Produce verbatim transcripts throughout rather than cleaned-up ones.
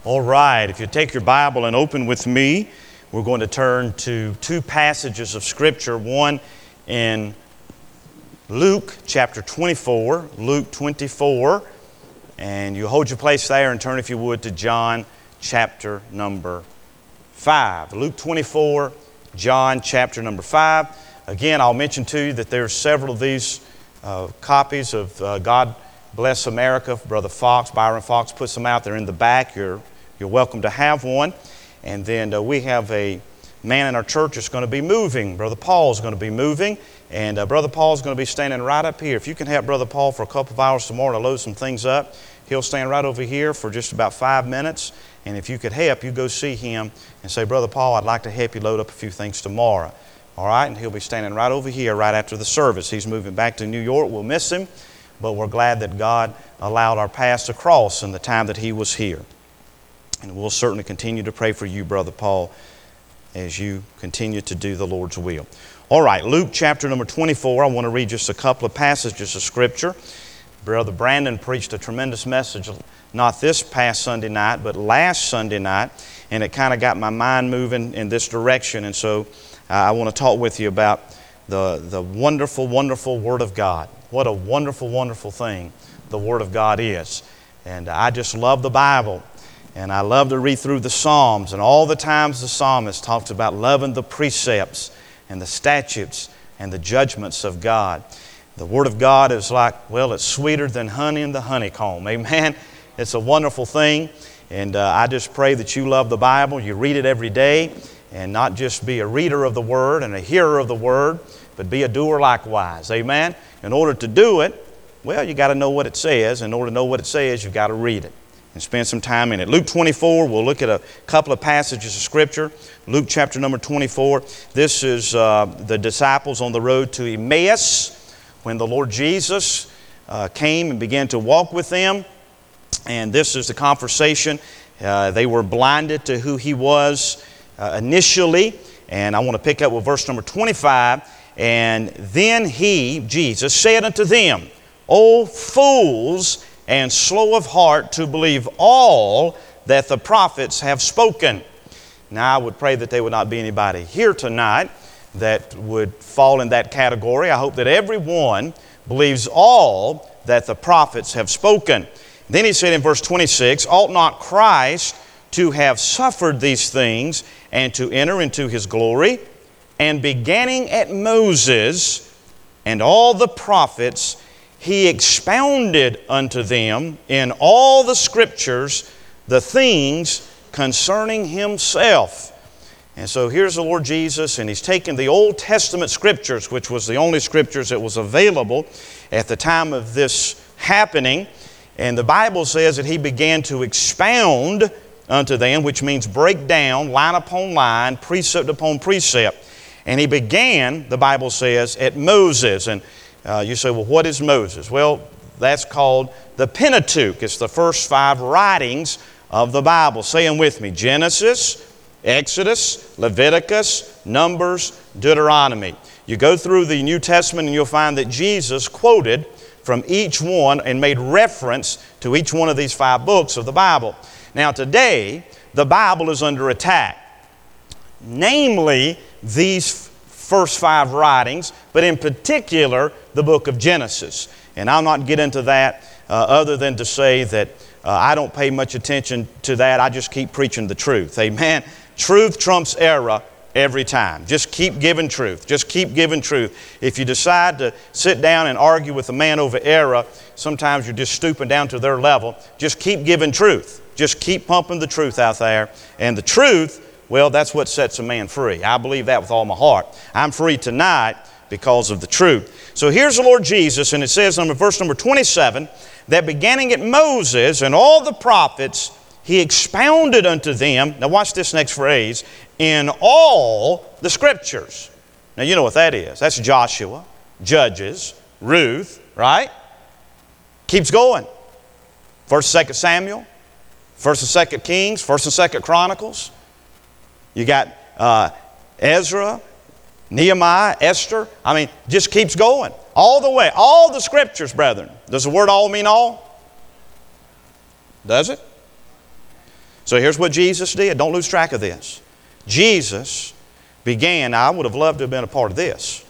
All right, if you take your Bible and open with me, we're going to turn to two passages of Scripture. One in Luke chapter twenty-four, Luke twenty-four, and you hold your place there and turn, if you would, to John chapter number five. Luke twenty-four, John chapter number five. Again, I'll mention to you that there are several of these uh, copies of uh, God Bless America. Brother Fox, Byron Fox, puts them out there in the back. You're You're welcome to have one. And then uh, we have a man in our church that's going to be moving. Brother Paul is going to be moving. And uh, Brother Paul is going to be standing right up here. If you can help Brother Paul for a couple of hours tomorrow to load some things up, he'll stand right over here for just about five minutes. And if you could help, you go see him and say, Brother Paul, I'd like to help you load up a few things tomorrow. All right? And he'll be standing right over here right after the service. He's moving back to New York. We'll miss him, but we're glad that God allowed our paths to cross in the time that he was here. And we'll certainly continue to pray for you, Brother Paul, as you continue to do the Lord's will. All right, Luke chapter number twenty-four. I want to read just a couple of passages of Scripture. Brother Brandon preached a tremendous message, not this past Sunday night, but last Sunday night, and it kind of got my mind moving in this direction. And so uh, I want to talk with you about the, the wonderful, wonderful Word of God. What a wonderful, wonderful thing the Word of God is. And I just love the Bible. And I love to read through the Psalms, and all the times the psalmist talks about loving the precepts and the statutes and the judgments of God. The Word of God is like, well, it's sweeter than honey in the honeycomb. Amen? It's a wonderful thing. And uh, I just pray that you love the Bible, you read it every day, and not just be a reader of the Word and a hearer of the Word, but be a doer likewise. Amen? In order to do it, well, you got to know what it says. In order to know what it says, you've got to read it and spend some time in it. Luke twenty-four, we'll look at a couple of passages of Scripture. Luke chapter number twenty-four. This is uh, the disciples on the road to Emmaus when the Lord Jesus uh, came and began to walk with them. And this is the conversation. Uh, they were blinded to who He was uh, initially. And I want to pick up with verse number twenty-five. And then He, Jesus, said unto them, O fools, and slow of heart to believe all that the prophets have spoken. Now, I would pray that there would not be anybody here tonight that would fall in that category. I hope that everyone believes all that the prophets have spoken. Then he said in verse twenty-six, ought not Christ to have suffered these things and to enter into His glory? And beginning at Moses and all the prophets, He expounded unto them in all the Scriptures the things concerning Himself. And so here's the Lord Jesus, and He's taken the Old Testament Scriptures, which was the only Scriptures that was available at the time of this happening. And the Bible says that He began to expound unto them, which means break down, line upon line, precept upon precept. And He began, the Bible says, at Moses. And Uh, you say, well, what is Moses? Well, that's called the Pentateuch. It's the first five writings of the Bible. Say them with me. Genesis, Exodus, Leviticus, Numbers, Deuteronomy. You go through the New Testament and you'll find that Jesus quoted from each one and made reference to each one of these five books of the Bible. Now today, the Bible is under attack. Namely, these first five writings, but in particular, the book of Genesis. And I'll not get into that uh, other than to say that uh, I don't pay much attention to that. I just keep preaching the truth. Amen. Truth trumps error every time. Just keep giving truth. Just keep giving truth. If you decide to sit down and argue with a man over error, sometimes you're just stooping down to their level. Just keep giving truth. Just keep pumping the truth out there. And the truth, well, that's what sets a man free. I believe that with all my heart. I'm free tonight because of the truth. So here's the Lord Jesus, and it says in verse number twenty-seven, that beginning at Moses and all the prophets, He expounded unto them, now watch this next phrase, in all the Scriptures. Now you know what that is. That's Joshua, Judges, Ruth, right? Keeps going. First and Second Samuel, First and Second Kings, First and Second Chronicles. You got uh, Ezra, Nehemiah, Esther. I mean, just keeps going. All the way. All the Scriptures, brethren. Does the word all mean all? Does it? So here's what Jesus did. Don't lose track of this. Jesus began, I would have loved to have been a part of this.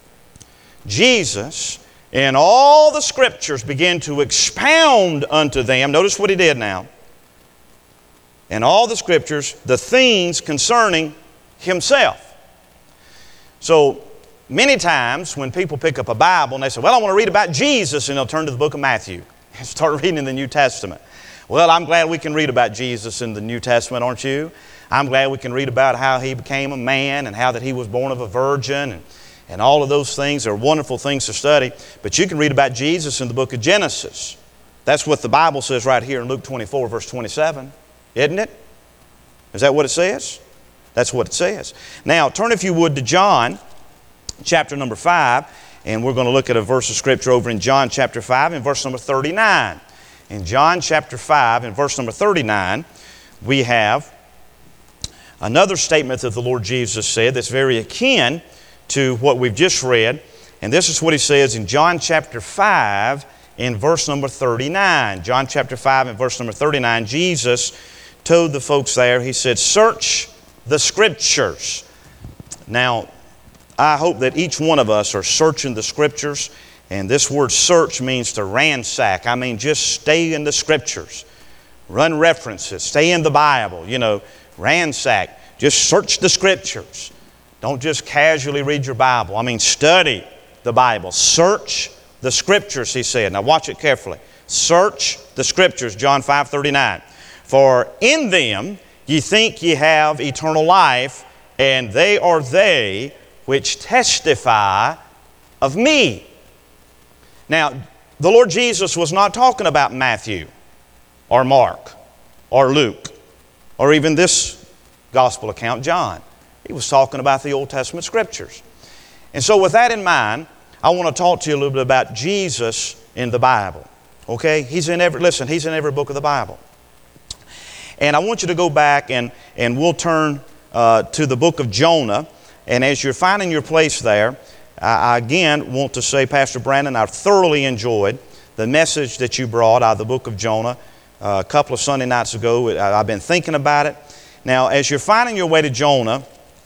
Jesus, in all the Scriptures, began to expound unto them. Notice what he did now. In all the Scriptures, the things concerning himself. So many times when people pick up a Bible and they say, well, I want to read about Jesus, and they'll turn to the book of Matthew and start reading in the New Testament. Well, I'm glad we can read about Jesus in the New Testament, aren't you? I'm glad we can read about how he became a man and how that he was born of a virgin, and, and all of those things are wonderful things to study. But you can read about Jesus in the book of Genesis. That's what the Bible says right here in Luke twenty-four, verse twenty-seven, isn't it? Is that what it says? That's what it says. Now, turn if you would to John, chapter number five, and we're going to look at a verse of Scripture over in John chapter five and verse number thirty-nine. In John chapter five and verse number thirty-nine, we have another statement that the Lord Jesus said that's very akin to what we've just read. And this is what he says in John chapter five in verse number thirty-nine. John chapter five and verse number thirty-nine, Jesus told the folks there, he said, search the Scriptures. Now, I hope that each one of us are searching the Scriptures. And this word search means to ransack. I mean, just stay in the Scriptures. Run references. Stay in the Bible. You know, ransack. Just search the Scriptures. Don't just casually read your Bible. I mean, study the Bible. Search the Scriptures, he said. Now watch it carefully. Search the Scriptures, John five thirty-nine. For in them ye think ye have eternal life, and they are they which testify of me. Now, the Lord Jesus was not talking about Matthew or Mark or Luke or even this gospel account, John. He was talking about the Old Testament Scriptures. And so with that in mind, I want to talk to you a little bit about Jesus in the Bible. Okay? He's in every, listen, He's in every book of the Bible. And I want you to go back and, and we'll turn uh, to the book of Jonah. And as you're finding your place there, I again want to say, Pastor Brandon, I've thoroughly enjoyed the message that you brought out of the book of Jonah uh, a couple of Sunday nights ago. I've been thinking about it. Now, as you're finding your way to Jonah,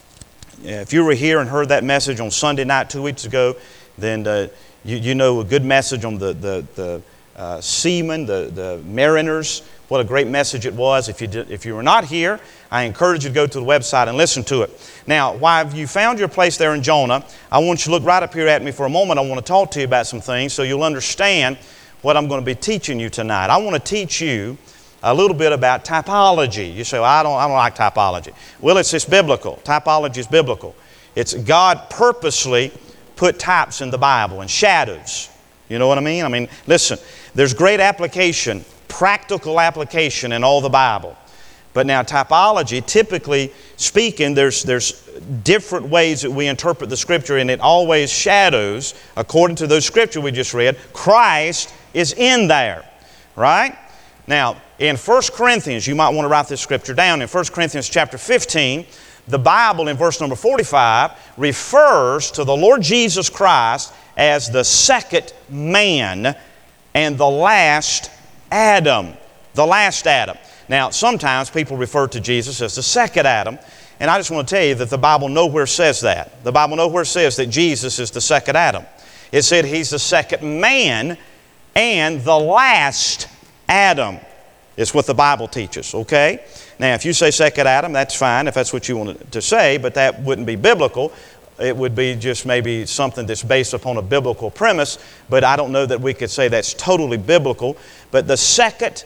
if you were here and heard that message on Sunday night two weeks ago, then uh, you, you know a good message on the, the, the uh, seamen, the, the mariners. What a great message it was. If you, did, if you were not here, I encourage you to go to the website and listen to it. Now, while you found your place there in Jonah, I want you to look right up here at me for a moment. I want to talk to you about some things so you'll understand what I'm going to be teaching you tonight. I want to teach you a little bit about typology. You say, well, I don't, I don't like typology. Well, it's, it's biblical. Typology is biblical. It's God purposely put types in the Bible and shadows. You know what I mean? I mean, listen, there's great application, practical application in all the Bible. But now typology, typically speaking, there's, there's different ways that we interpret the Scripture, and it always shadows, according to those Scripture we just read, Christ is in there, right? Now, in First Corinthians, you might want to write this Scripture down. In First Corinthians chapter fifteen, the Bible in verse number forty-five refers to the Lord Jesus Christ as the second man and the last Adam. The last Adam. Now, sometimes people refer to Jesus as the second Adam, and I just want to tell you that the Bible nowhere says that. The Bible nowhere says that Jesus is the second Adam. It said He's the second man and the last Adam. It's what the Bible teaches, okay? Now, if you say second Adam, that's fine if that's what you want to say, but that wouldn't be biblical. It would be just maybe something that's based upon a biblical premise, but I don't know that we could say that's totally biblical. But the second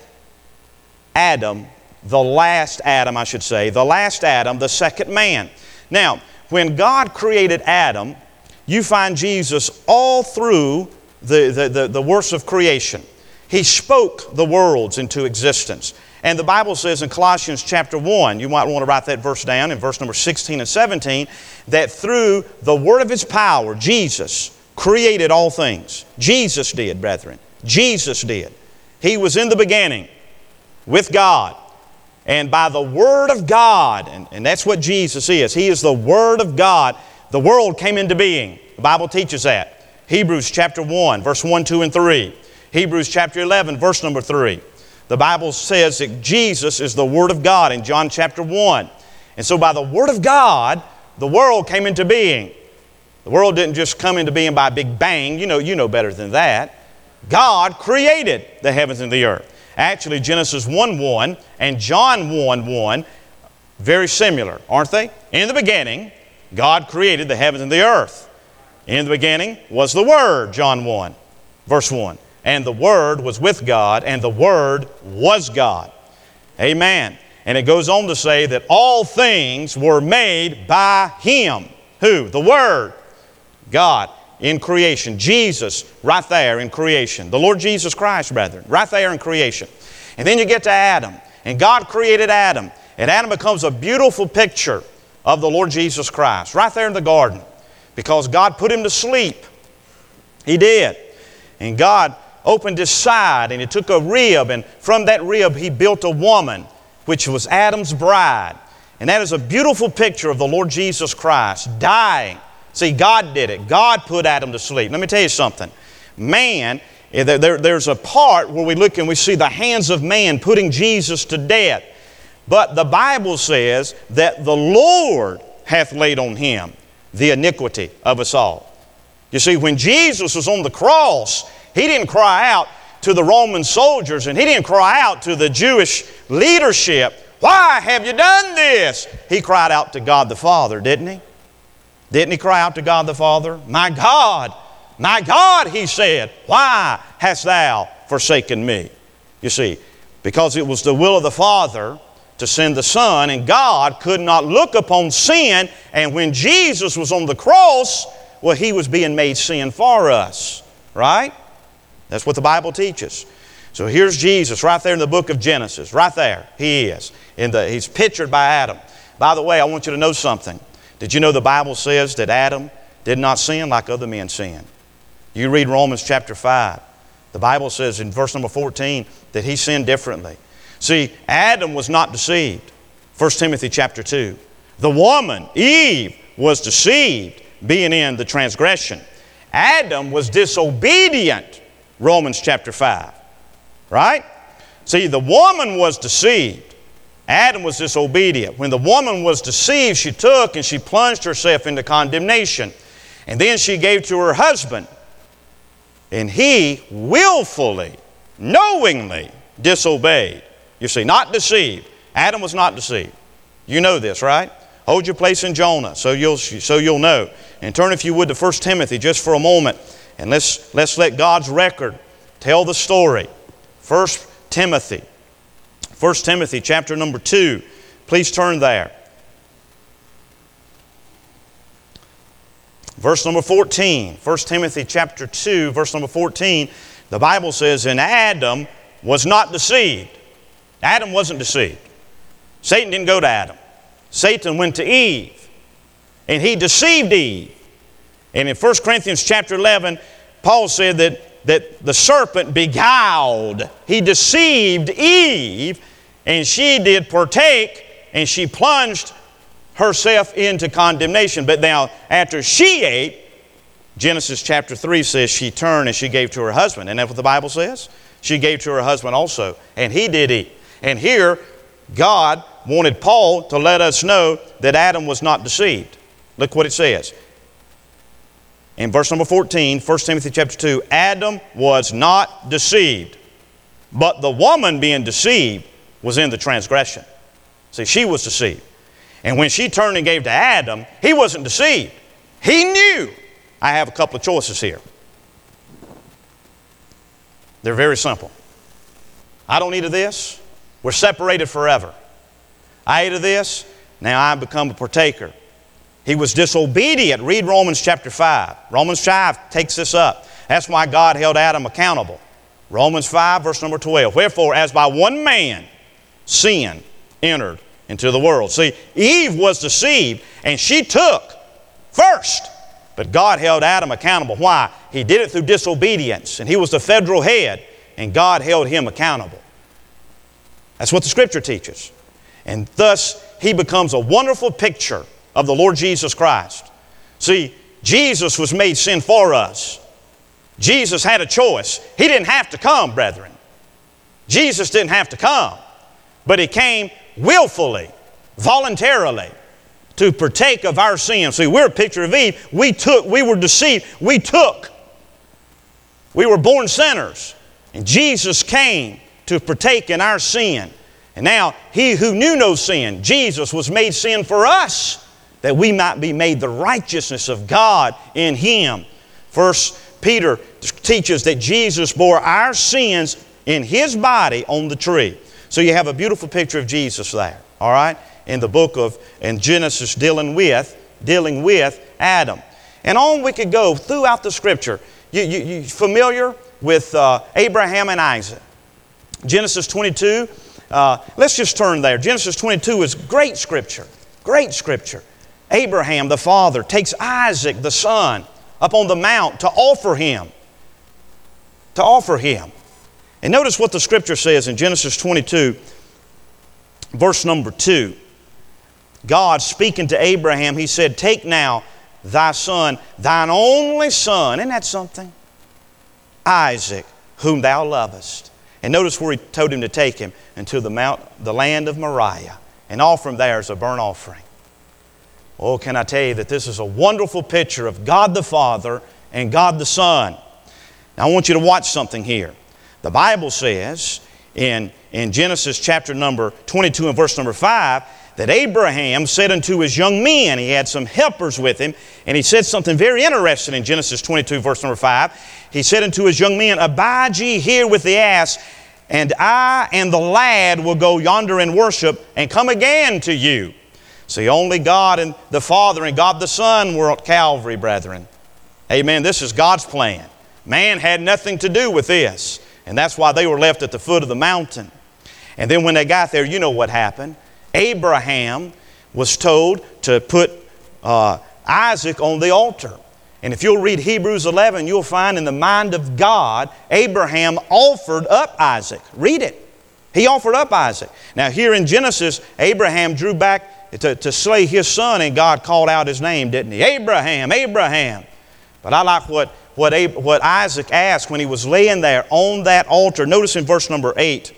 Adam, the last Adam, I should say, the last Adam, the second man. Now, when God created Adam, you find Jesus all through the, the, the, the works of creation. He spoke the worlds into existence. And the Bible says in Colossians chapter one, you might want to write that verse down in verse number sixteen and seventeen, that through the word of His power, Jesus created all things. Jesus did, brethren. Jesus did. He was in the beginning with God. And by the Word of God, and, and that's what Jesus is. He is the Word of God. The world came into being. The Bible teaches that. Hebrews chapter one, verse one, two, and three. Hebrews chapter eleven, verse number three. The Bible says that Jesus is the Word of God in John chapter one. And so by the Word of God, the world came into being. The world didn't just come into being by a big bang. You know, you know better than that. God created the heavens and the earth. Actually, Genesis one one and John one one, very similar, aren't they? In the beginning, God created the heavens and the earth. In the beginning was the Word, John one, verse one. And the Word was with God, and the Word was God. Amen. And it goes on to say that all things were made by Him. Who? The Word. God in creation. Jesus right there in creation. The Lord Jesus Christ, brethren, right there in creation. And then you get to Adam. And God created Adam. And Adam becomes a beautiful picture of the Lord Jesus Christ right there in the garden. Because God put him to sleep. He did. And God opened his side and He took a rib, and from that rib He built a woman, which was Adam's bride. And that is a beautiful picture of the Lord Jesus Christ dying. See, God did it. God put Adam to sleep. Let me tell you something. Man, there, there, there's a part where we look and we see the hands of man putting Jesus to death. But the Bible says that the Lord hath laid on Him the iniquity of us all. You see, when Jesus was on the cross, He didn't cry out to the Roman soldiers, and He didn't cry out to the Jewish leadership, "Why have you done this?" He cried out to God the Father, didn't He? Didn't He cry out to God the Father? "My God, my God," He said, "why hast Thou forsaken me?" You see, because it was the will of the Father to send the Son, and God could not look upon sin, and when Jesus was on the cross, well, He was being made sin for us, right? That's what the Bible teaches. So here's Jesus right there in the book of Genesis. Right there, He is. In the, he's pictured by Adam. By the way, I want you to know something. Did you know the Bible says that Adam did not sin like other men sinned? You read Romans chapter five. The Bible says in verse number fourteen that he sinned differently. See, Adam was not deceived. First Timothy chapter two. The woman, Eve, was deceived, being in the transgression. Adam was disobedient. Romans chapter five. Right? See, the woman was deceived. Adam was disobedient. When the woman was deceived, she took and she plunged herself into condemnation. And then she gave to her husband. And he willfully, knowingly disobeyed. You see, not deceived. Adam was not deceived. You know this, right? Hold your place in Jonah so you'll, so you'll know. And turn, if you would, to First Timothy just for a moment. And let's, let's let God's record tell the story. First Timothy. First Timothy chapter number two. Please turn there. Verse number fourteen. First Timothy chapter two, verse number fourteen. The Bible says, "And Adam was not deceived." Adam wasn't deceived. Satan didn't go to Adam. Satan went to Eve. And he deceived Eve. And in First Corinthians chapter eleven, Paul said that, that the serpent beguiled. He deceived Eve, and she did partake, and she plunged herself into condemnation. But now, after she ate, Genesis chapter three says she turned and she gave to her husband. Isn't that what the Bible says? She gave to her husband also, and he did eat. And here, God wanted Paul to let us know that Adam was not deceived. Look what it says. In verse number fourteen, First Timothy chapter two, Adam was not deceived, but the woman being deceived was in the transgression. See, she was deceived. And when she turned and gave to Adam, he wasn't deceived. He knew. I have a couple of choices here. They're very simple. I don't eat of this. We're separated forever. I ate of this. Now I become a partaker. He was disobedient. Read Romans chapter five. Romans five takes this up. That's why God held Adam accountable. Romans five, verse number twelve. Wherefore, as by one man sin entered into the world. See, Eve was deceived, and she took first. But God held Adam accountable. Why? He did it through disobedience, and he was the federal head, and God held him accountable. That's what the Scripture teaches. And thus, he becomes a wonderful picture of the Lord Jesus Christ. See, Jesus was made sin for us. Jesus had a choice. He didn't have to come, brethren. Jesus didn't have to come, but He came willfully, voluntarily, to partake of our sins. See, we're a picture of Eve. We took, we were deceived. We took. We were born sinners. And Jesus came to partake in our sin. And now, He who knew no sin, Jesus, was made sin for us, that we might be made the righteousness of God in Him. First Peter teaches that Jesus bore our sins in His body on the tree. So you have a beautiful picture of Jesus there, all right? In the book of in Genesis dealing with, dealing with Adam. And on we could go throughout the Scripture. You, you, you familiar with uh, Abraham and Isaac? Genesis twenty-two, uh, let's just turn there. Genesis twenty-two is great Scripture, great Scripture. Abraham, the father, takes Isaac, the son, up on the mount to offer him, to offer him. And notice what the Scripture says in Genesis twenty-two, verse number two. God speaking to Abraham, He said, "Take now thy son, thine only son," isn't that something? "Isaac, whom thou lovest." And notice where He told him to take him, into the mount, the land of Moriah, and offer him there as a burnt offering. Oh, can I tell you that this is a wonderful picture of God the Father and God the Son. Now I want you to watch something here. The Bible says in, in Genesis chapter number twenty-two and verse number five, that Abraham said unto his young men, he had some helpers with him, and he said something very interesting in Genesis twenty-two, verse number five. He said unto his young men, "Abide ye here with the ass, and I and the lad will go yonder and worship, and come again to you." See, only God and the Father and God the Son were at Calvary, brethren. Amen. This is God's plan. Man had nothing to do with this, and that's why they were left at the foot of the mountain. And then when they got there, you know what happened. Abraham was told to put uh, Isaac on the altar. And if you'll read Hebrews eleven, you'll find in the mind of God, Abraham offered up Isaac. Read it. He offered up Isaac. Now here in Genesis, Abraham drew back to, to slay his son, and God called out his name, didn't He? Abraham, Abraham. But I like what, what, Ab- what Isaac asked when he was laying there on that altar. Notice in verse number eight.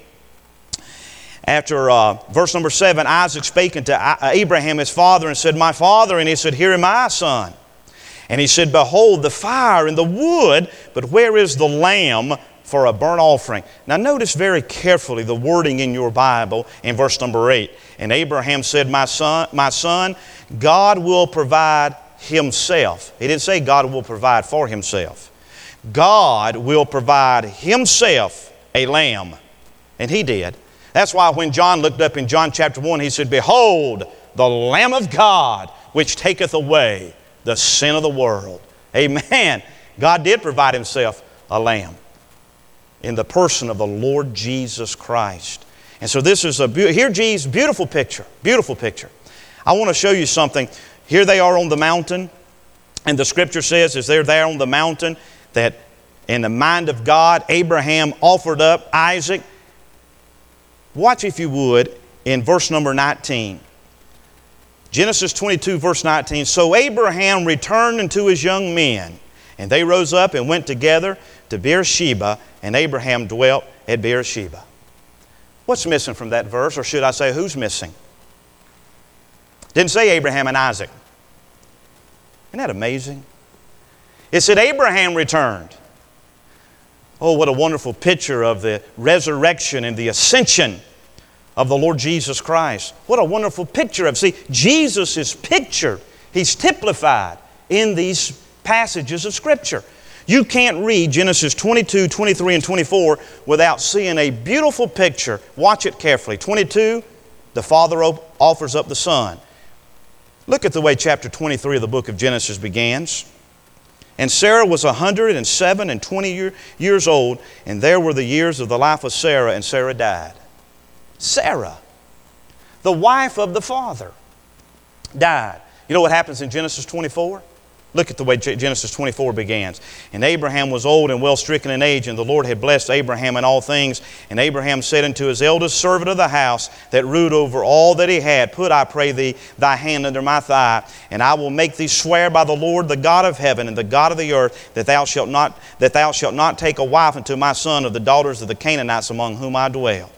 After uh, verse number seven, Isaac spake unto Abraham his father and said, "My father." And he said, "Here am I, son." And he said, "Behold, the fire and the wood, but where is the lamb for a burnt offering?" Now notice very carefully the wording in your Bible in verse number eight. And Abraham said, "My son, my son, God will provide Himself." He didn't say God will provide for Himself. God will provide Himself a lamb. And He did. That's why when John looked up in John chapter one, he said, "Behold, the Lamb of God, which taketh away the sin of the world." Amen. God did provide Himself a lamb in the person of the Lord Jesus Christ. And so this is a, here Jesus, beautiful picture, beautiful picture. I want to show you something. Here they are on the mountain, and the Scripture says as they're there on the mountain that in the mind of God, Abraham offered up Isaac. Watch, if you would, in verse number nineteen. Genesis twenty-two, verse nineteen. "So Abraham returned unto his young men, and they rose up and went together to Beersheba, and Abraham dwelt at Beersheba." What's missing from that verse? Or should I say, who's missing? Didn't say Abraham and Isaac. Isn't that amazing? It said Abraham returned. Oh, what a wonderful picture of the resurrection and the ascension of the Lord Jesus Christ. What a wonderful picture of, see, Jesus is pictured, He's typified in these passages of Scripture. You can't read Genesis twenty-two, twenty-three, and twenty-four without seeing a beautiful picture. Watch it carefully. twenty-two, the Father offers up the Son. Look at the way chapter twenty-three of the book of Genesis begins. "And Sarah was a hundred and seven and twenty year, years old, and there were the years of the life of Sarah, and Sarah died." Sarah, the wife of the Father, died. You know what happens in Genesis twenty-four? Look at the way Genesis twenty-four begins. And Abraham was old and well stricken in age, and the Lord had blessed Abraham in all things. And Abraham said unto his eldest servant of the house that ruled over all that he had, Put, I pray thee, thy hand under my thigh, and I will make thee swear by the Lord, the God of heaven and the God of the earth, that thou shalt not, that thou shalt not take a wife unto my son of the daughters of the Canaanites among whom I dwell.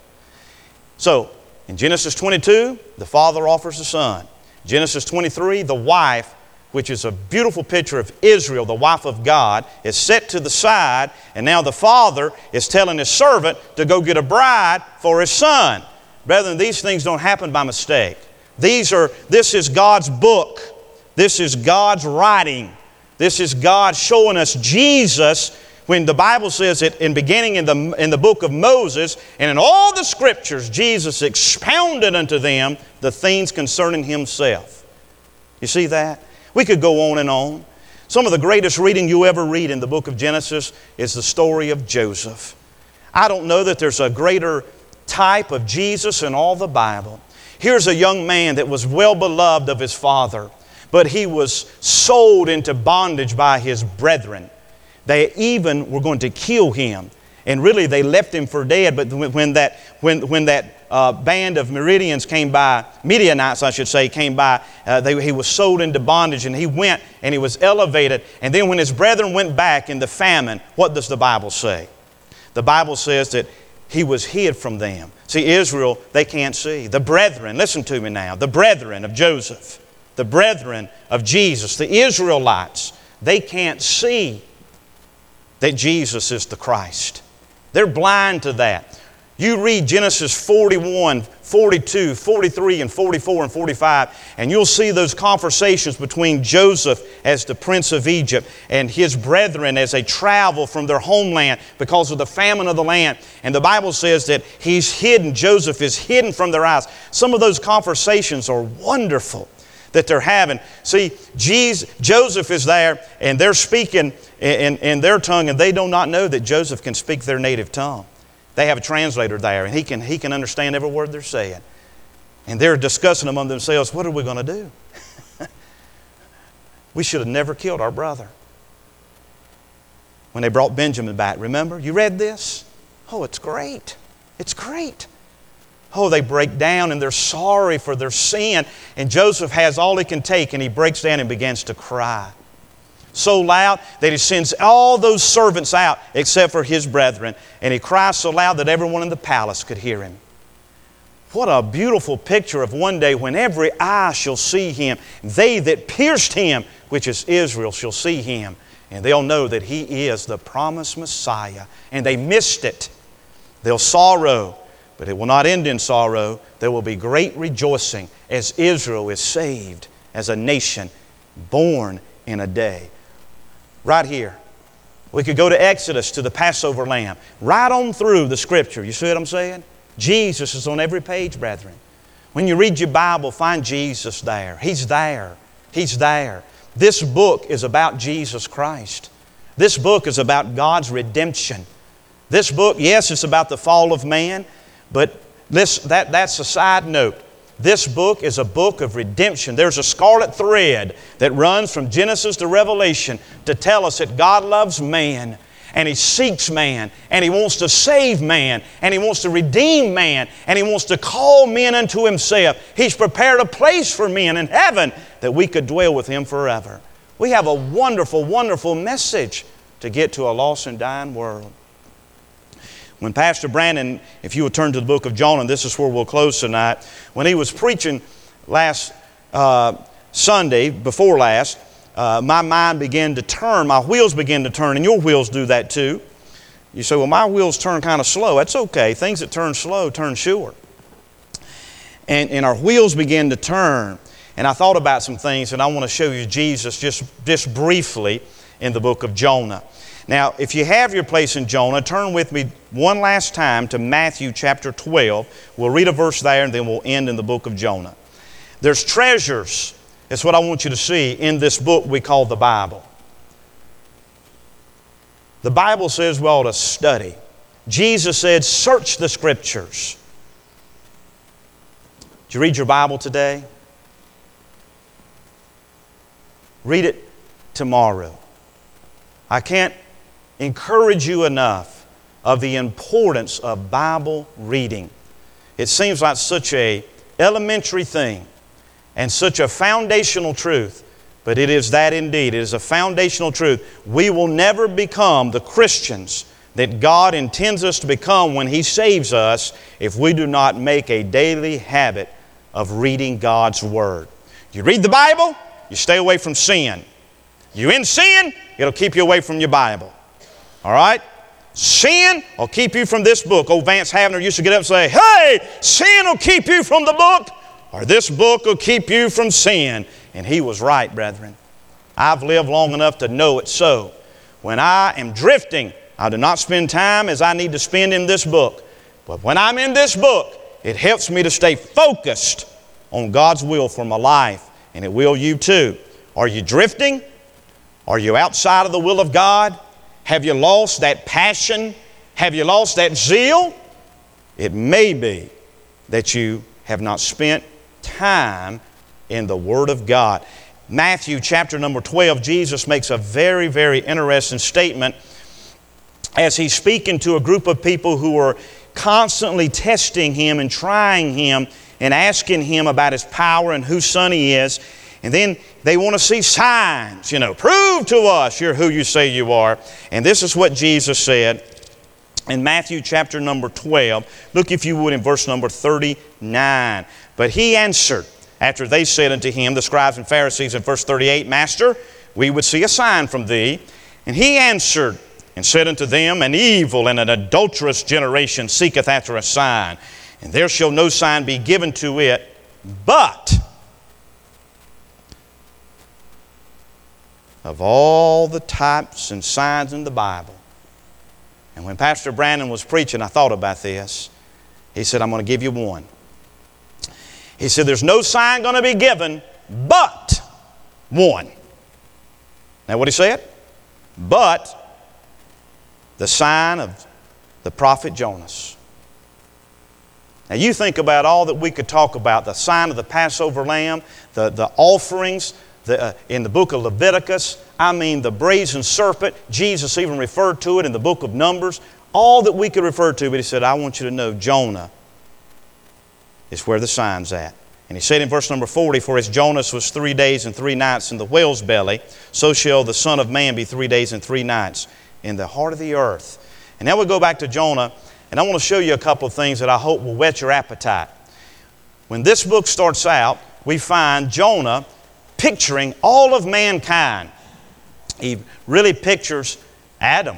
So, in Genesis twenty-two, the father offers the son. Genesis twenty-three, the wife, which is a beautiful picture of Israel, the wife of God, is set to the side, and now the father is telling his servant to go get a bride for his son. Brethren, these things don't happen by mistake. These are, this is God's book. This is God's writing. This is God showing us Jesus. When the Bible says it in beginning in the, in the book of Moses, and in all the Scriptures, Jesus expounded unto them the things concerning Himself. You see that? We could go on and on. Some of the greatest reading you ever read in the book of Genesis is the story of Joseph. I don't know that there's a greater type of Jesus in all the Bible. Here's a young man that was well beloved of his father, but he was sold into bondage by his brethren. They even were going to kill him. And really they left him for dead. But when that, when, when that uh, band of Meridians came by, Midianites I should say, came by, uh, they, he was sold into bondage, and he went and he was elevated. And then when his brethren went back in the famine, what does the Bible say? The Bible says that he was hid from them. See, Israel, they can't see. The brethren, listen to me now, the brethren of Joseph, the brethren of Jesus, the Israelites, they can't see that Jesus is the Christ. They're blind to that. You read Genesis forty-one, forty-two, forty-three, and forty-four and forty-five, and you'll see those conversations between Joseph as the prince of Egypt and his brethren as they travel from their homeland because of the famine of the land. And the Bible says that he's hidden, Joseph is hidden from their eyes. Some of those conversations are wonderful that they're having. See, Jesus, Joseph is there, and they're speaking in, in their tongue, and they do not know that Joseph can speak their native tongue. They have a translator there, and he can, he can understand every word they're saying. And they're discussing among themselves, what are we going to do? We should have never killed our brother. When they brought Benjamin back, remember? You read this? Oh, it's great. It's great. Oh, they break down and they're sorry for their sin. And Joseph has all he can take, and he breaks down and begins to cry. So loud that he sends all those servants out except for his brethren. And he cries so loud that everyone in the palace could hear him. What a beautiful picture of one day when every eye shall see Him. They that pierced Him, which is Israel, shall see Him. And they'll know that He is the promised Messiah. And they missed it. They'll sorrow. But it will not end in sorrow. There will be great rejoicing as Israel is saved as a nation born in a day. Right here. We could go to Exodus, to the Passover lamb. Right on through the Scripture. You see what I'm saying? Jesus is on every page, brethren. When you read your Bible, find Jesus there. He's there. He's there. This book is about Jesus Christ. This book is about God's redemption. This book, yes, it's about the fall of man. But this, that, that's a side note. This book is a book of redemption. There's a scarlet thread that runs from Genesis to Revelation to tell us that God loves man, and He seeks man, and He wants to save man, and He wants to redeem man, and He wants to call men unto Himself. He's prepared a place for men in heaven that we could dwell with Him forever. We have a wonderful, wonderful message to get to a lost and dying world. When Pastor Brandon, if you would turn to the book of Jonah, this is where we'll close tonight. When he was preaching last uh, Sunday, before last, uh, my mind began to turn, my wheels began to turn, and your wheels do that too. You say, well, my wheels turn kind of slow. That's okay. Things that turn slow turn sure. And, and our wheels began to turn. And I thought about some things, and I want to show you Jesus just, just briefly in the book of Jonah. Now, if you have your place in Jonah, turn with me one last time to Matthew chapter twelve. We'll read a verse there, and then we'll end in the book of Jonah. There's treasures, that's what I want you to see, in this book we call the Bible. The Bible says we ought to study. Jesus said, search the Scriptures. Did you read your Bible today? Read it tomorrow. I can't encourage you enough of the importance of Bible reading. It seems like such an elementary thing and such a foundational truth, but it is that indeed. It is a foundational truth. We will never become the Christians that God intends us to become when He saves us if we do not make a daily habit of reading God's Word. You read the Bible, you stay away from sin. You in sin, it'll keep you away from your Bible. All right? Sin will keep you from this book. Old Vance Havner used to get up and say, hey, sin will keep you from the book, or this book will keep you from sin. And he was right, brethren. I've lived long enough to know it so. When I am drifting, I do not spend time as I need to spend in this book. But when I'm in this book, it helps me to stay focused on God's will for my life. And it will you too. Are you drifting? Are you outside of the will of God? Have you lost that passion? Have you lost that zeal? It may be that you have not spent time in the Word of God. Matthew chapter number twelve, Jesus makes a very, very interesting statement as He's speaking to a group of people who are constantly testing Him and trying Him and asking Him about His power and whose Son He is. And then they want to see signs, you know, prove to us you're who you say you are. And this is what Jesus said in Matthew chapter number twelve. Look, if you would, in verse number thirty-nine. But He answered, after they said unto Him, the scribes and Pharisees, in verse thirty-eight, Master, we would see a sign from Thee. And He answered and said unto them, An evil and an adulterous generation seeketh after a sign, and there shall no sign be given to it, but of all the types and signs in the Bible. And when Pastor Brandon was preaching, I thought about this. He said, I'm going to give you one. He said, there's no sign going to be given but one. Now what he said? But the sign of the prophet Jonas. Now you think about all that we could talk about, the sign of the Passover lamb, the, the offerings, The, uh, in the book of Leviticus, I mean the brazen serpent. Jesus even referred to it in the book of Numbers. All that we could refer to, but He said, I want you to know Jonah is where the sign's at. And He said in verse number forty, For as Jonas was three days and three nights in the whale's belly, so shall the Son of Man be three days and three nights in the heart of the earth. And now we go back to Jonah, and I want to show you a couple of things that I hope will whet your appetite. When this book starts out, we find Jonah picturing all of mankind. He really pictures Adam.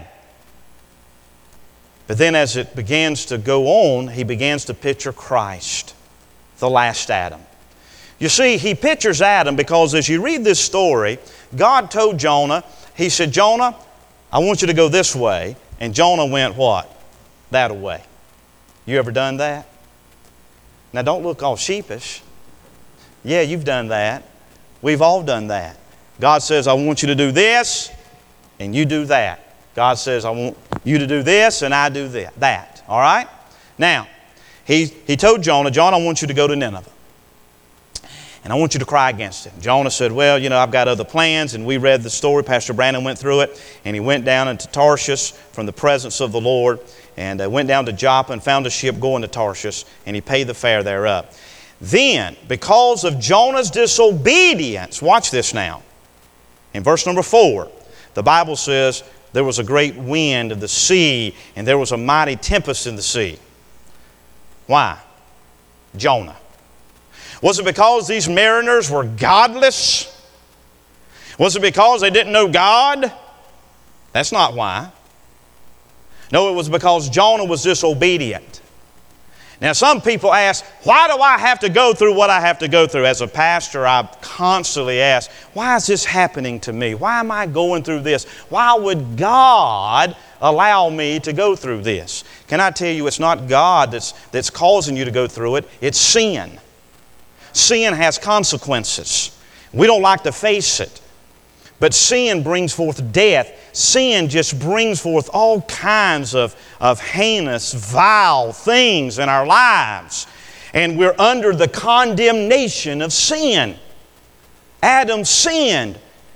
But then as it begins to go on, he begins to picture Christ, the last Adam. You see, he pictures Adam because as you read this story, God told Jonah, He said, Jonah, I want you to go this way. And Jonah went what? That way. You ever done that? Now don't look all sheepish. Yeah, you've done that. We've all done that. God says, I want you to do this, and you do that. God says, I want you to do this, and I do that. that. All right? Now, he, he told Jonah, Jonah, I want you to go to Nineveh. And I want you to cry against it. Jonah said, well, you know, I've got other plans. And we read the story. Pastor Brandon went through it. And he went down into Tarshish from the presence of the Lord. And uh, went down to Joppa and found a ship going to Tarshish. And he paid the fare thereof. Then, because of Jonah's disobedience, watch this now. In verse number four, the Bible says, there was a great wind of the sea, and there was a mighty tempest in the sea. Why? Jonah. Was it because these mariners were godless? Was it because they didn't know God? That's not why. No, it was because Jonah was disobedient. Now, some people ask, why do I have to go through what I have to go through? As a pastor, I constantly ask, why is this happening to me? Why am I going through this? Why would God allow me to go through this? Can I tell you, it's not God that's, that's causing you to go through it. It's sin. Sin has consequences. We don't like to face it. But sin brings forth death. Sin just brings forth all kinds of, of heinous, vile things in our lives. And we're under the condemnation of sin. Adam sinned.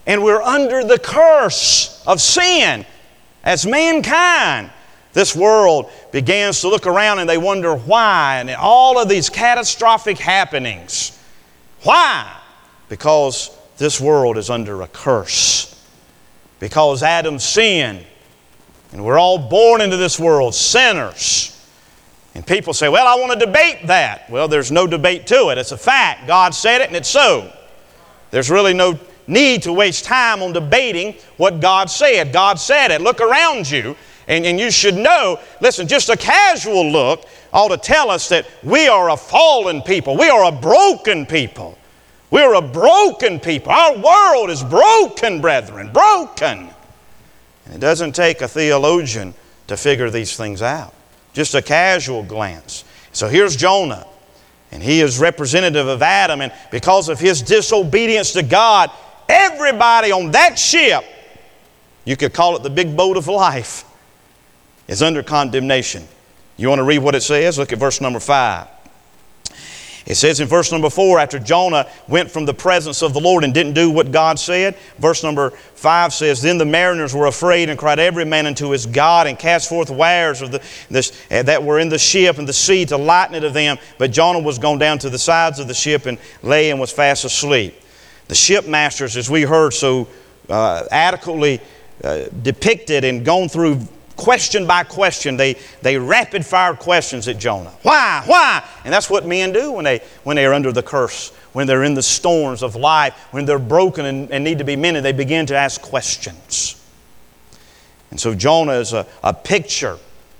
And we're under the curse of sin as mankind. This world begins to look around and they wonder why, and all of these catastrophic happenings. Why? Because this world is under a curse. Because Adam sinned, and we're all born into this world sinners. And people say, well, I want to debate that. Well, there's no debate to it. It's a fact. God said it and it's so. There's really no need to waste time on debating what God said. God said it. Look around you and, and you should know, listen, just a casual look ought to tell us that we are a fallen people. We are a broken people. We're a broken people. Our world is broken, brethren, broken. And it doesn't take a theologian to figure these things out. Just a casual glance. So here's Jonah, and he is representative of Adam, and because of his disobedience to God, everybody on that ship, you could call it the big boat of life, is under condemnation. You want to read what it says? Look at verse number five. It says in verse number four, after Jonah went from the presence of the Lord and didn't do what God said, verse number five says, then the mariners were afraid and cried every man unto his God and cast forth wires of the, this, uh, that were in the ship and the sea to lighten it of them. But Jonah was gone down to the sides of the ship and lay and was fast asleep. The shipmasters, as we heard so uh, adequately uh, depicted and gone through question by question, they, they rapid fire questions at Jonah. Why? Why? And that's what men do when they, when they are under the curse, when they're in the storms of life, when they're broken and, and need to be mended, they begin to ask questions. And so Jonah is a, a picture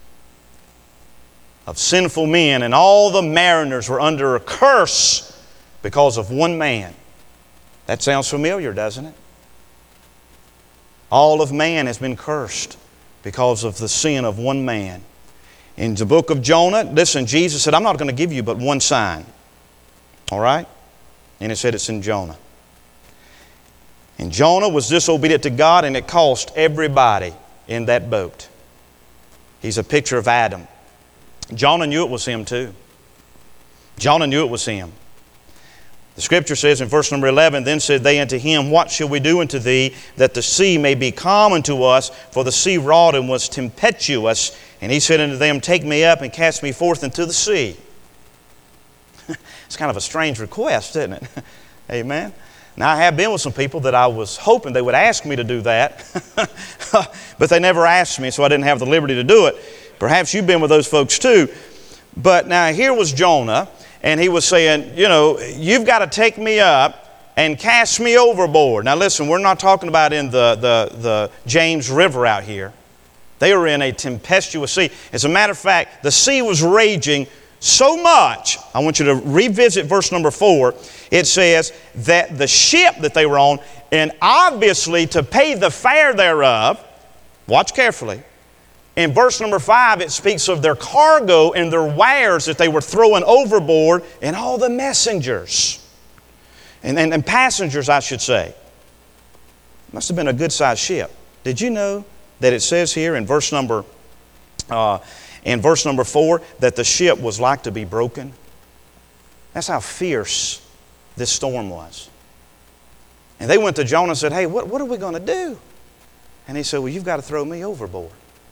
of sinful men, and all the mariners were under a curse because of one man. That sounds familiar, doesn't it? All of man has been cursed because of the sin of one man. In the book of Jonah, listen, Jesus said, I'm not going to give you but one sign. All right? And He said it's in Jonah. And Jonah was disobedient to God, and it cost everybody in that boat. He's a picture of Adam. Jonah knew it was him too. Jonah knew it was him. The Scripture says in verse number eleven, then said they unto him, what shall we do unto thee, that the sea may be calm unto us? For the sea wrought and was tempestuous. And he said unto them, take me up and cast me forth into the sea. It's kind of a strange request, isn't it? Amen. Now, I have been with some people that I was hoping they would ask me to do that. But they never asked me, so I didn't have the liberty to do it. Perhaps you've been with those folks too. But now here was Jonah. And he was saying, you know, you've got to take me up and cast me overboard. Now listen, we're not talking about in the, the, the James River out here. They were in a tempestuous sea. As a matter of fact, the sea was raging so much. I want you to revisit verse number four. It says that the ship that they were on, and obviously to pay the fare thereof, watch carefully, in verse number five, it speaks of their cargo and their wares that they were throwing overboard and all the messengers and, and, and passengers, I should say. Must have been a good-sized ship. Did you know that it says here in verse number uh, in verse number four that the ship was like to be broken? That's how fierce this storm was. And they went to Jonah and said, hey, what, what are we going to do? And he said, well, you've got to throw me overboard.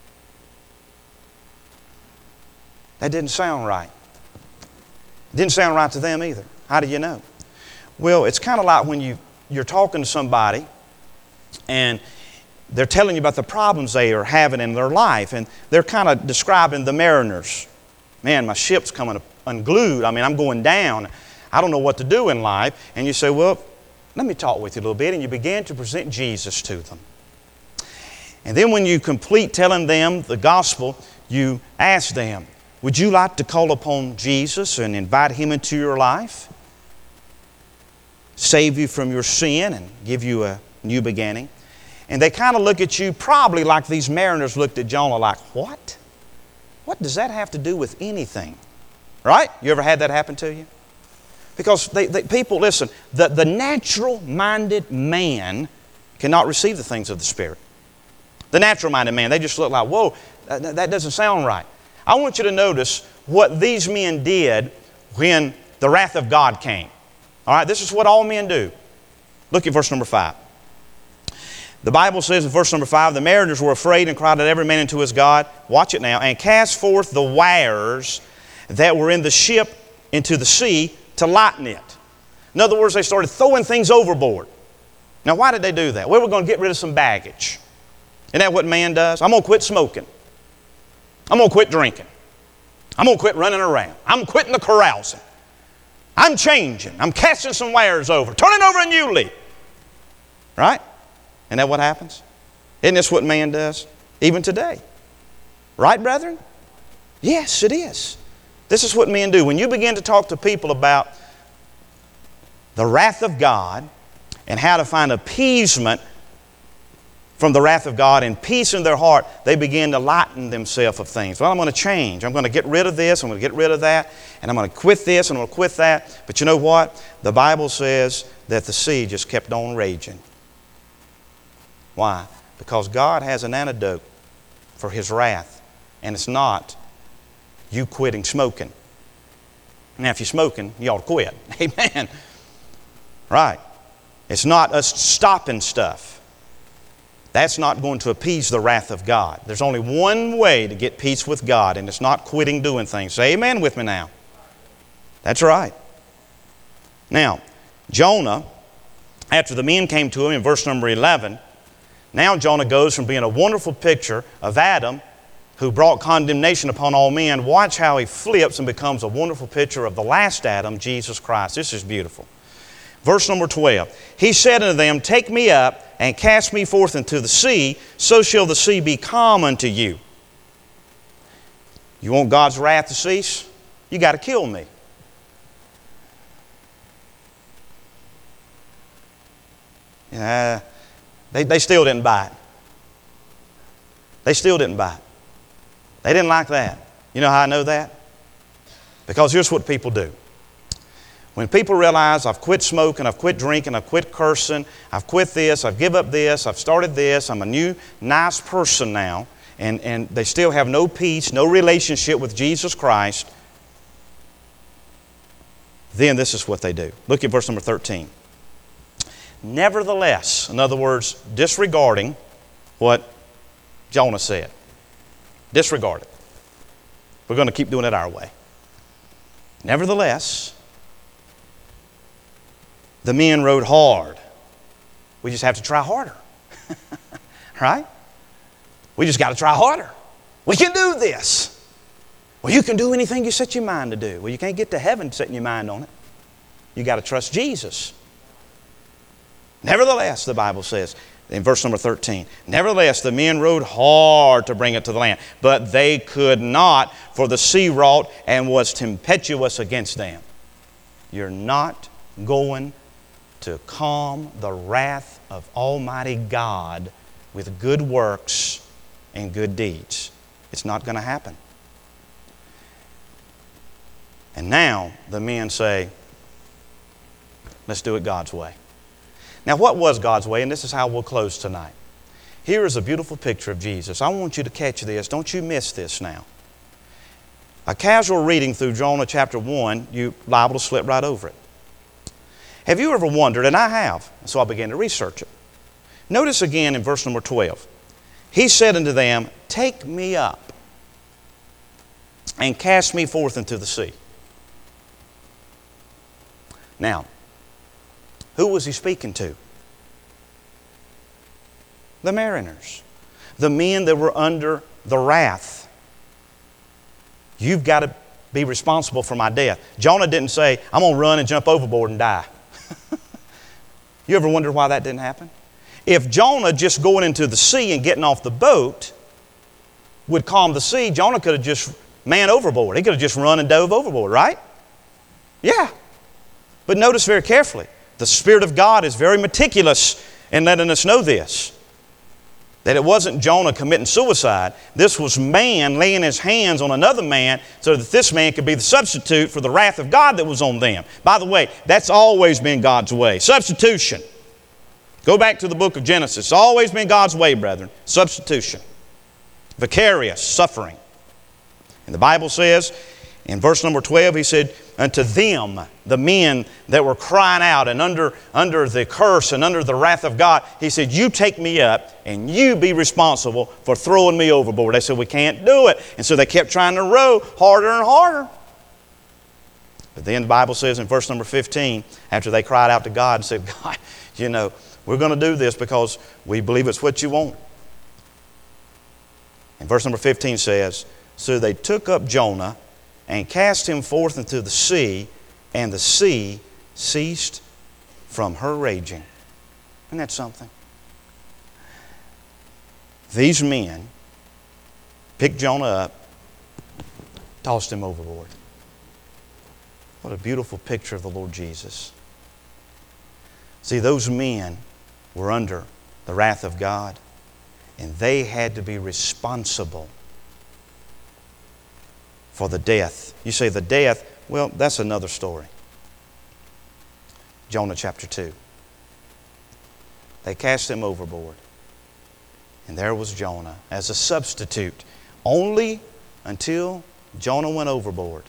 That didn't sound right. It didn't sound right to them either. How do you know? Well, it's kind of like when you, you're talking to somebody and they're telling you about the problems they are having in their life, and they're kind of describing the mariners. Man, my ship's coming unglued. I mean, I'm going down. I don't know what to do in life. And you say, well, let me talk with you a little bit. And you begin to present Jesus to them. And then when you complete telling them the gospel, you ask them, would you like to call upon Jesus and invite Him into your life? Save you from your sin and give you a new beginning? And they kind of look at you probably like these mariners looked at Jonah like, what? What does that have to do with anything? Right? You ever had that happen to you? Because they, they, people, listen, the, the natural-minded man cannot receive the things of the Spirit. The natural-minded man, they just look like, whoa, that, that doesn't sound right. I want you to notice what these men did when the wrath of God came. All right, this is what all men do. Look at verse number five. The Bible says in verse number five, the mariners were afraid and cried out every man unto his God. Watch it now. And cast forth the wares that were in the ship into the sea to lighten it. In other words, they started throwing things overboard. Now, why did they do that? Well, we're going to get rid of some baggage. Isn't that what man does? I'm going to quit smoking. I'm going to quit drinking. I'm going to quit running around. I'm quitting the carousing. I'm changing. I'm casting some wares over. Turning over a new leaf. Right? Isn't that what happens? Isn't this what man does? Even today. Right, brethren? Yes, it is. This is what men do. When you begin to talk to people about the wrath of God and how to find appeasement from the wrath of God and peace in their heart, they begin to lighten themselves of things. Well, I'm going to change. I'm going to get rid of this. I'm going to get rid of that. And I'm going to quit this and I'm going to quit that. But you know what? The Bible says that the sea just kept on raging. Why? Because God has an antidote for His wrath. And it's not you quitting smoking. Now, if you're smoking, you ought to quit. Amen. Right. It's not us stopping stuff. That's not going to appease the wrath of God. There's only one way to get peace with God, and it's not quitting doing things. Say amen with me now. That's right. Now, Jonah, after the men came to him in verse number eleven, now Jonah goes from being a wonderful picture of Adam, who brought condemnation upon all men. Watch how he flips and becomes a wonderful picture of the last Adam, Jesus Christ. This is beautiful. Verse number twelve. He said unto them, take me up and cast me forth into the sea, so shall the sea be calm unto you. You want God's wrath to cease? You got to kill me. Yeah, they, they still didn't buy it. They still didn't buy it. They didn't like that. You know how I know that? Because here's what people do. When people realize I've quit smoking, I've quit drinking, I've quit cursing, I've quit this, I've given up this, I've started this, I'm a new, nice person now, and, and they still have no peace, no relationship with Jesus Christ, then this is what they do. Look at verse number thirteen. Nevertheless, in other words, disregarding what Jonah said. Disregard it. We're going to keep doing it our way. Nevertheless, the men rowed hard. We just have to try harder. Right? We just got to try harder. We can do this. Well, you can do anything you set your mind to do. Well, you can't get to heaven setting your mind on it. You got to trust Jesus. Nevertheless, the Bible says, in verse number thirteen, nevertheless, the men rowed hard to bring it to the land, but they could not, for the sea wrought and was tempestuous against them. You're not going to calm the wrath of Almighty God with good works and good deeds. It's not going to happen. And now the men say, let's do it God's way. Now, what was God's way? And this is how we'll close tonight. Here is a beautiful picture of Jesus. I want you to catch this. Don't you miss this now. A casual reading through Jonah chapter one, you're liable to slip right over it. Have you ever wondered, and I have, so I began to research it. Notice again in verse number twelve. He said unto them, take me up and cast me forth into the sea. Now, who was he speaking to? The mariners. The men that were under the wrath. You've got to be responsible for my death. Jonah didn't say, I'm going to run and jump overboard and die. You ever wondered why that didn't happen? If Jonah just going into the sea and getting off the boat would calm the sea, Jonah could have just man overboard. He could have just run and dove overboard, right? Yeah. But notice very carefully. The Spirit of God is very meticulous in letting us know this. That it wasn't Jonah committing suicide. This was man laying his hands on another man so that this man could be the substitute for the wrath of God that was on them. By the way, that's always been God's way. Substitution. Go back to the book of Genesis. It's always been God's way, brethren. Substitution. Vicarious suffering. And the Bible says in verse number twelve, he said, unto them, the men that were crying out and under, under the curse and under the wrath of God, He said, you take me up and you be responsible for throwing me overboard. They said, we can't do it. And so they kept trying to row harder and harder. But then the Bible says in verse number fifteen, after they cried out to God and said, God, you know, we're going to do this because we believe it's what you want. And verse number fifteen says, so they took up Jonah and cast him forth into the sea, and the sea ceased from her raging. Isn't that something? These men picked Jonah up, tossed him overboard. What a beautiful picture of the Lord Jesus. See, those men were under the wrath of God, and they had to be responsible for the death. You say the death, well, that's another story. Jonah chapter two. They cast him overboard. And there was Jonah as a substitute, only until Jonah went overboard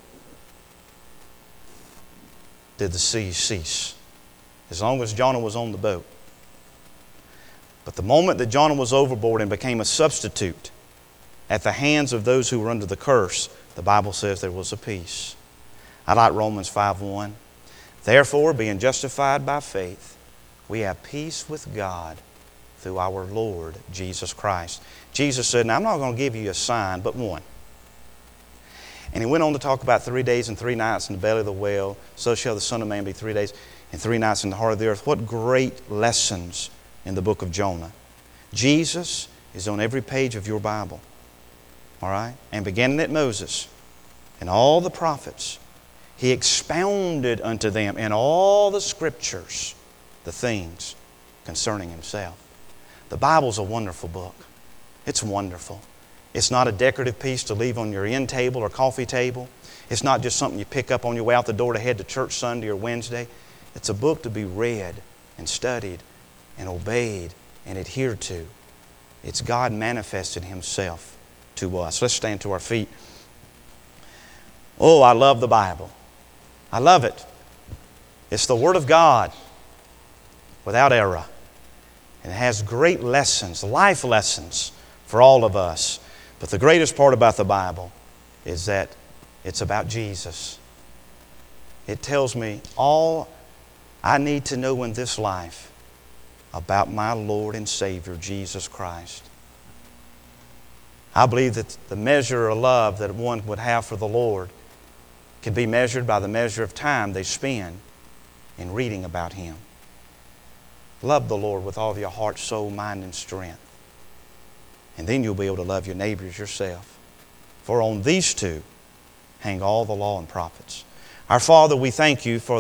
did the sea cease. As long as Jonah was on the boat. But the moment that Jonah was overboard and became a substitute at the hands of those who were under the curse, the Bible says there was a peace. I like Romans five one. Therefore, being justified by faith, we have peace with God through our Lord Jesus Christ. Jesus said, now I'm not going to give you a sign, but one. And He went on to talk about three days and three nights in the belly of the whale. So shall the Son of Man be three days and three nights in the heart of the earth. What great lessons in the book of Jonah. Jesus is on every page of your Bible. All right? And beginning at Moses and all the prophets, He expounded unto them in all the Scriptures the things concerning Himself. The Bible's a wonderful book. It's wonderful. It's not a decorative piece to leave on your end table or coffee table. It's not just something you pick up on your way out the door to head to church Sunday or Wednesday. It's a book to be read and studied and obeyed and adhered to. It's God manifested Himself to us. Let's stand to our feet. Oh, I love the Bible. I love it. It's the Word of God without error. And it has great lessons, life lessons for all of us. But the greatest part about the Bible is that it's about Jesus. It tells me all I need to know in this life about my Lord and Savior, Jesus Christ. I believe that the measure of love that one would have for the Lord can be measured by the measure of time they spend in reading about Him. Love the Lord with all of your heart, soul, mind, and strength. And then you'll be able to love your neighbors yourself. For on these two hang all the law and prophets. Our Father, we thank You for